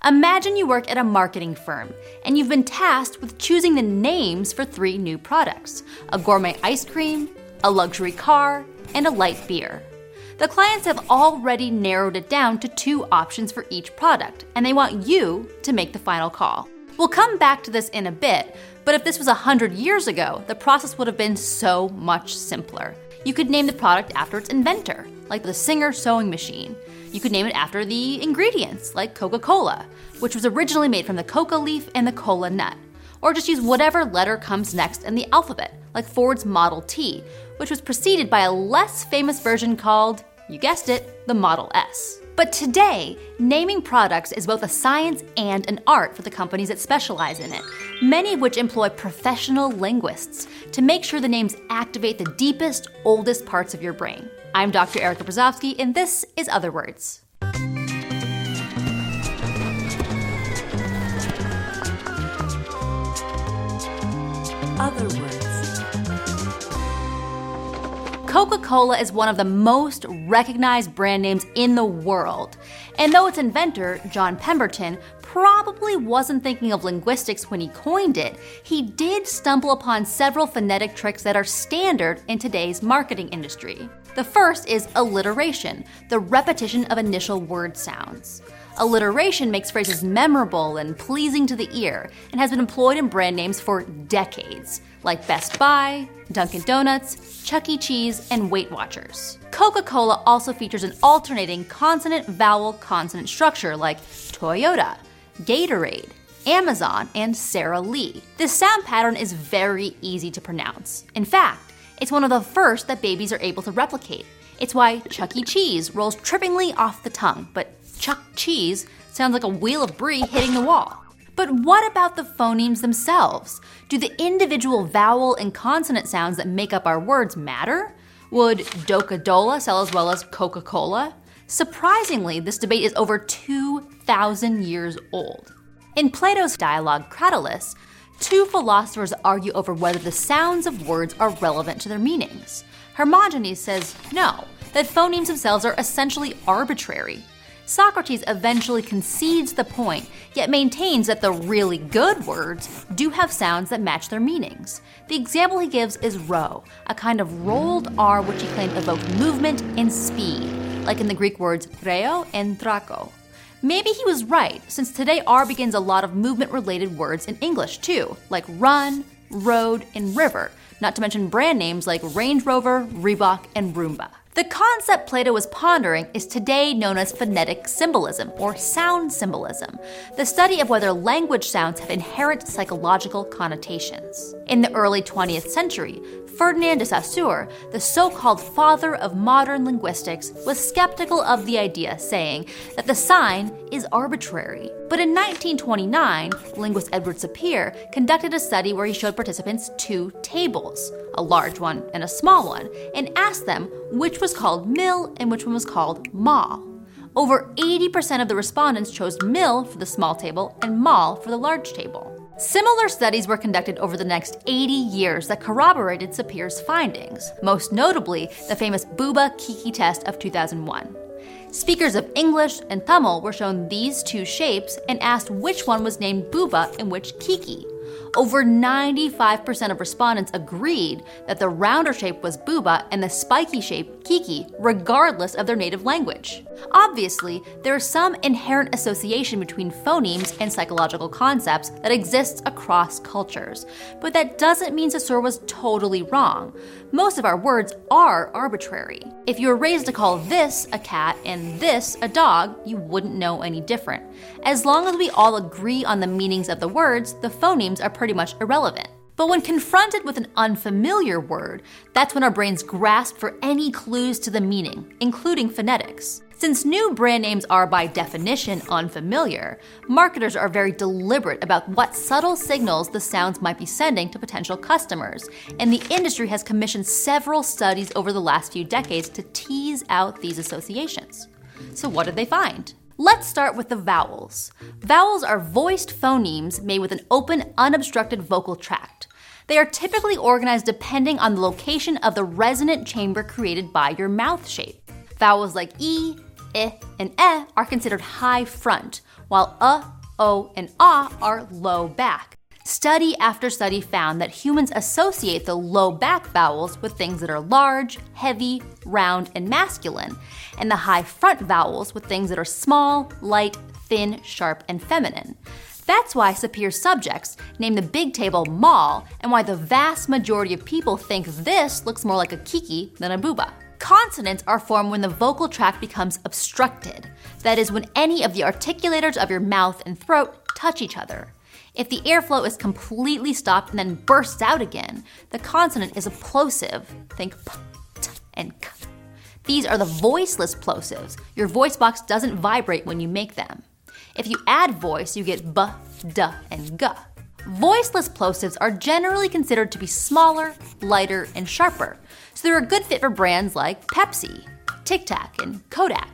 Imagine you work at a marketing firm, and you've been tasked with choosing the names for 3 new products: a gourmet ice cream, a luxury car, and a light beer. The clients have already narrowed it down to 2 options for each product, and they want you to make the final call. We'll come back to this in a bit, but if this was 100 years ago, the process would have been so much simpler. You could name the product after its inventor, like the Singer sewing machine. You could name it after the ingredients, like Coca-Cola, which was originally made from the coca leaf and the cola nut. Or just use whatever letter comes next in the alphabet, like Ford's Model T, which was preceded by a less famous version called, you guessed it, the Model S. But today, naming products is both a science and an art for the companies that specialize in it, many of which employ professional linguists to make sure the names activate the deepest, oldest parts of your brain. I'm Dr. Erica Brzozowski, and this is Other Words. Other Words. Coca-Cola is one of the most recognized brand names in the world. And though its inventor, John Pemberton, probably wasn't thinking of linguistics when he coined it, he did stumble upon several phonetic tricks that are standard in today's marketing industry. The first is alliteration, the repetition of initial word sounds. Alliteration makes phrases memorable and pleasing to the ear and has been employed in brand names for decades, like Best Buy, Dunkin' Donuts, Chuck E. Cheese, and Weight Watchers. Coca-Cola also features an alternating consonant-vowel-consonant structure like Toyota, Gatorade, Amazon, and Sara Lee. This sound pattern is very easy to pronounce. In fact, it's one of the first that babies are able to replicate. It's why Chuck E. Cheese rolls trippingly off the tongue, but Chuck Cheese sounds like a wheel of brie hitting the wall. But what about the phonemes themselves? Do the individual vowel and consonant sounds that make up our words matter? Would Doca-Dola sell as well as Coca-Cola? Surprisingly, this debate is over 2,000 years old. In Plato's dialogue Cratylus, 2 philosophers argue over whether the sounds of words are relevant to their meanings. Hermogenes says no, that phonemes themselves are essentially arbitrary. Socrates eventually concedes the point, yet maintains that the really good words do have sounds that match their meanings. The example he gives is rho, a kind of rolled R which he claimed evoked movement and speed, like in the Greek words rheo and thraco. Maybe he was right, since today R begins a lot of movement-related words in English too, like run, road, and river, not to mention brand names like Range Rover, Reebok, and Roomba. The concept Plato was pondering is today known as phonetic symbolism, or sound symbolism, the study of whether language sounds have inherent psychological connotations. In the early 20th century, Ferdinand de Saussure, the so-called father of modern linguistics, was skeptical of the idea, saying that the sign is arbitrary. But in 1929, linguist Edward Sapir conducted a study where he showed participants 2 tables, a large one and a small one, and asked them which was called mill and which one was called maw. Over 80% of the respondents chose mill for the small table and maw for the large table. Similar studies were conducted over the next 80 years that corroborated Sapir's findings, most notably the famous Buba-Kiki test of 2001. Speakers of English and Tamil were shown these 2 shapes and asked which one was named Buba and which Kiki. Over 95% of respondents agreed that the rounder shape was Buba and the spiky shape Kiki, regardless of their native language. Obviously, there is some inherent association between phonemes and psychological concepts that exists across cultures, but that doesn't mean Saussure was totally wrong. Most of our words are arbitrary. If you were raised to call this a cat and this a dog, you wouldn't know any different. As long as we all agree on the meanings of the words, the phonemes are pretty much irrelevant. But when confronted with an unfamiliar word, that's when our brains grasp for any clues to the meaning, including phonetics. Since new brand names are by definition unfamiliar, marketers are very deliberate about what subtle signals the sounds might be sending to potential customers, and the industry has commissioned several studies over the last few decades to tease out these associations. So what did they find? Let's start with the vowels. Vowels are voiced phonemes made with an open, unobstructed vocal tract. They are typically organized depending on the location of the resonant chamber created by your mouth shape. Vowels like E, I, and E are considered high front, while o, and ah are low back. Study after study found that humans associate the low back vowels with things that are large, heavy, round, and masculine, and the high front vowels with things that are small, light, thin, sharp, and feminine. That's why Sapir subjects name the big table Mall, and why the vast majority of people think this looks more like a kiki than a booba. Consonants are formed when the vocal tract becomes obstructed. That is, when any of the articulators of your mouth and throat touch each other. If the airflow is completely stopped and then bursts out again, the consonant is a plosive. Think p, t, and k. These are the voiceless plosives. Your voice box doesn't vibrate when you make them. If you add voice, you get b, d, and g. Voiceless plosives are generally considered to be smaller, lighter, and sharper, so they're a good fit for brands like Pepsi, Tic Tac, and Kodak.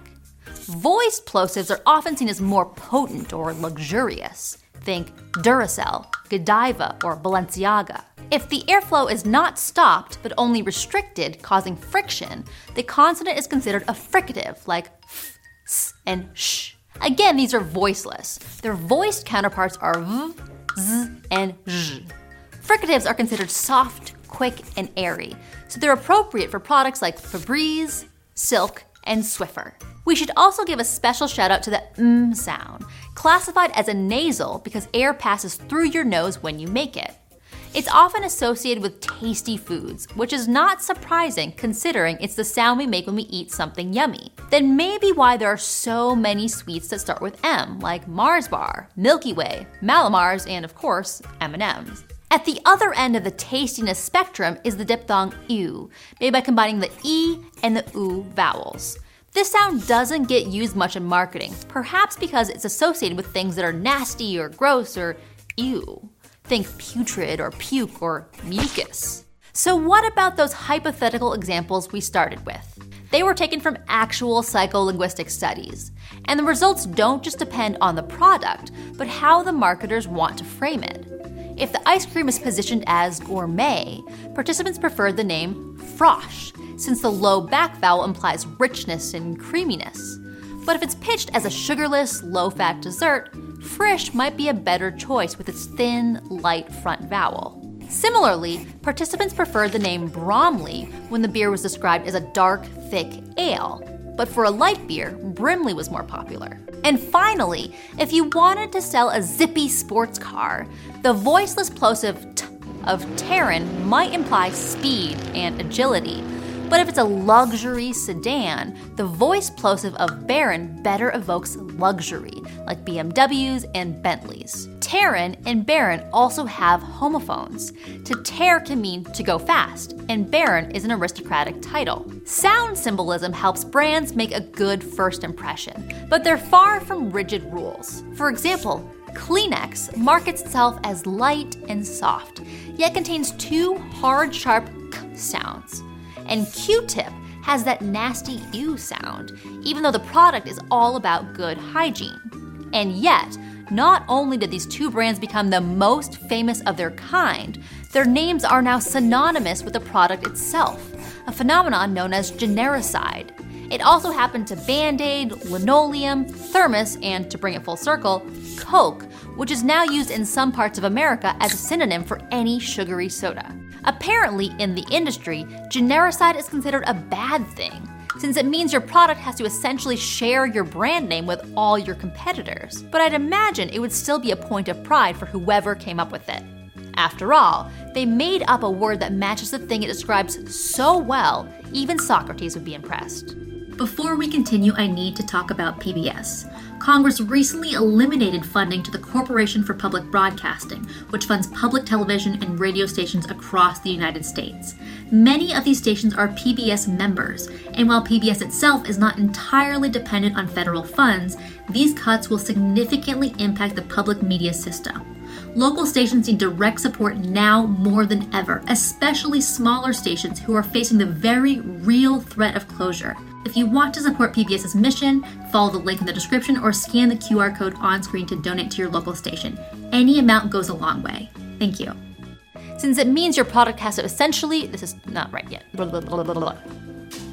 Voiced plosives are often seen as more potent or luxurious. Think Duracell, Godiva, or Balenciaga. If the airflow is not stopped, but only restricted, causing friction, the consonant is considered a fricative, like f, s, and sh. Again, these are voiceless. Their voiced counterparts are v, z, and zh. Fricatives are considered soft, quick, and airy, so they're appropriate for products like Febreze, Silk, and Swiffer. We should also give a special shout out to the sound, classified as a nasal because air passes through your nose when you make it. It's often associated with tasty foods, which is not surprising considering it's the sound we make when we eat something yummy. Then maybe why there are so many sweets that start with M, like Mars Bar, Milky Way, Mallomars, and of course, M&Ms. At the other end of the tastiness spectrum is the diphthong U, made by combining the E and the U vowels. This sound doesn't get used much in marketing, perhaps because it's associated with things that are nasty or gross or ew. Think putrid or puke or mucus. So what about those hypothetical examples we started with? They were taken from actual psycholinguistic studies. And the results don't just depend on the product, but how the marketers want to frame it. If the ice cream is positioned as gourmet, participants preferred the name frosh, since the low back vowel implies richness and creaminess. But if it's pitched as a sugarless, low-fat dessert, frisch might be a better choice with its thin, light front vowel. Similarly, participants preferred the name Bromley when the beer was described as a dark, thick ale. But for a light beer, Brimley was more popular. And finally, if you wanted to sell a zippy sports car, the voiceless plosive t of Terran might imply speed and agility. But if it's a luxury sedan, the voice plosive of Baron better evokes luxury, like BMWs and Bentleys. Terran and Baron also have homophones. To tear can mean to go fast, and Baron is an aristocratic title. Sound symbolism helps brands make a good first impression, but they're far from rigid rules. For example, Kleenex markets itself as light and soft, yet contains two hard, sharp k sounds. And Q-tip has that nasty ew sound, even though the product is all about good hygiene. And yet, not only did these two brands become the most famous of their kind, their names are now synonymous with the product itself, a phenomenon known as genericide. It also happened to Band-Aid, linoleum, thermos, and to bring it full circle, Coke, which is now used in some parts of America as a synonym for any sugary soda. Apparently, in the industry, genericide is considered a bad thing, since it means your product has to essentially share your brand name with all your competitors. But I'd imagine it would still be a point of pride for whoever came up with it. After all, they made up a word that matches the thing it describes so well, even Socrates would be impressed. Before we continue, I need to talk about PBS. Congress recently eliminated funding to the Corporation for Public Broadcasting, which funds public television and radio stations across the United States. Many of these stations are PBS members, and while PBS itself is not entirely dependent on federal funds, these cuts will significantly impact the public media system. Local stations need direct support now more than ever, especially smaller stations who are facing the very real threat of closure. If you want to support PBS's mission, follow the link in the description or scan the QR code on screen to donate to your local station. Any amount goes a long way. Thank you. Since it means your product has to essentially, this is not right yet.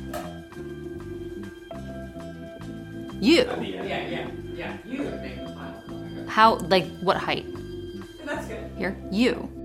You. Yeah. You make the final. How, like, what height? That's good. Here? You.